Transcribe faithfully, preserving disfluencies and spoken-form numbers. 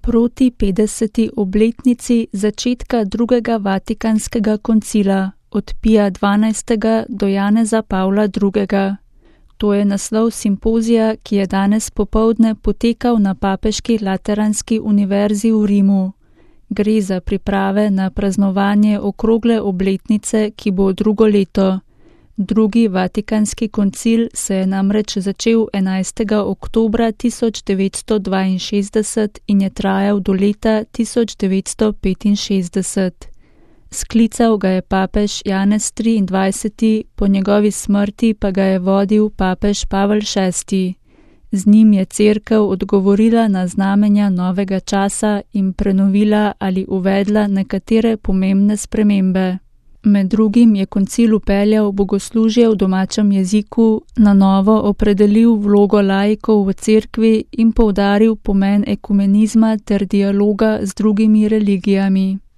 proti petdeseti obletnici začetka drugega vatikanskega koncila od Pija dvanajstega do Janeza Pavla drugega. To je naslov simpozija, ki je danes popoldne potekal na Papeški lateranski univerzi v Rimu. Gre za priprave na praznovanje okrogle obletnice, ki bo drugo leto. Drugi vatikanski koncil se je namreč začel enajstega oktobra tisoč devetsto dvainšestdeset in je trajal do leta tisoč devetsto petinšestdeset. Sklical ga je papež Janez triindvajseti, po njegovi smrti pa ga je vodil papež Pavel šesti. Z njim je Cerkev odgovorila na znamenja novega časa in prenovila ali uvedla nekatere pomembne spremembe. Med drugim je koncil vpeljal bogoslužje v domačem jeziku, na novo opredelil vlogo laikov v Cerkvi in poudaril pomen ekumenizma ter dialoga z drugimi religijami.